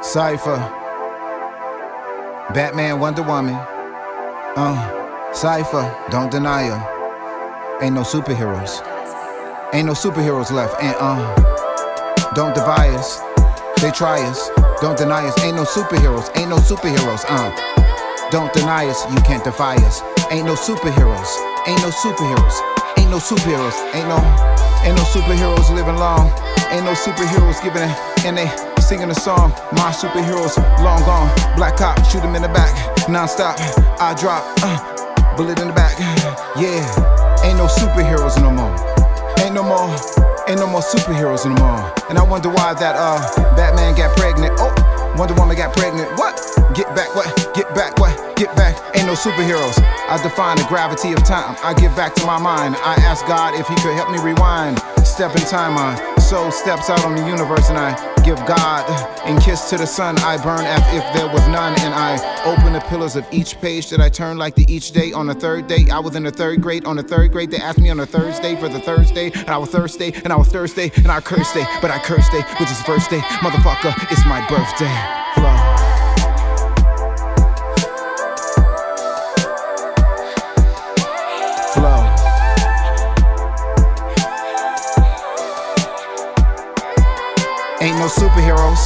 Cypher, Batman, Wonder Woman. Cypher, don't deny her. Ain't no superheroes. Ain't no superheroes left. And don't divide us. They try us. Don't deny us. Ain't no superheroes. Ain't no superheroes. Don't deny us. You can't defy us. Ain't no superheroes. Ain't no superheroes. Ain't no superheroes. Ain't no superheroes living long. Ain't no superheroes giving it. And they singing a song. My superheroes long gone. Black cop, shoot him in the back. Non-stop, I drop. Bullet in the back. Yeah. Ain't no superheroes no more. Ain't no more superheroes no more. And I wonder why that Batman got pregnant. Oh, Wonder Woman got pregnant. What? Get back, what? Get back, what? Get back. Ain't no superheroes. I define the gravity of time. I get back to my mind. I ask God if he could help me rewind. Step in time, my soul steps out on the universe, and I give God and kiss to the sun. I burn as if there was none, and I open the pillars of each page that I turn like the each day. On the third day, I was in the third grade. On the third grade, they asked me on the Thursday for the Thursday, and I was Thursday, and I was Thursday, and I cursed day, but I cursed day, which is the first day. Motherfucker, it's my birthday. Flow. Ain't no superheroes.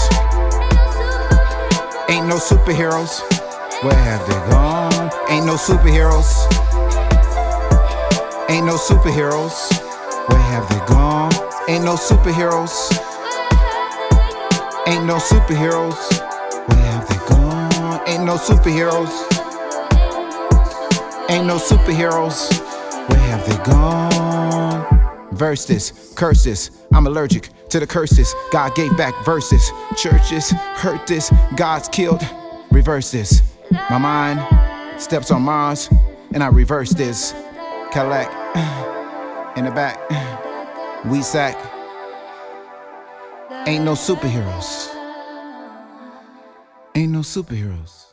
Ain't no superheroes. Where have they gone? Ain't no superheroes. Ain't no superheroes. Where have they gone? Ain't no superheroes. Ain't no superheroes. Where have they gone? Ain't no superheroes. Ain't no superheroes. Where have they gone? Verse this, curse this, I'm allergic to the curses. God gave back verses. Churches hurt this, God's killed. Reverse this. My mind steps on Mars, and I reverse this. Cadillac in the back, we sack. Ain't no superheroes. Ain't no superheroes.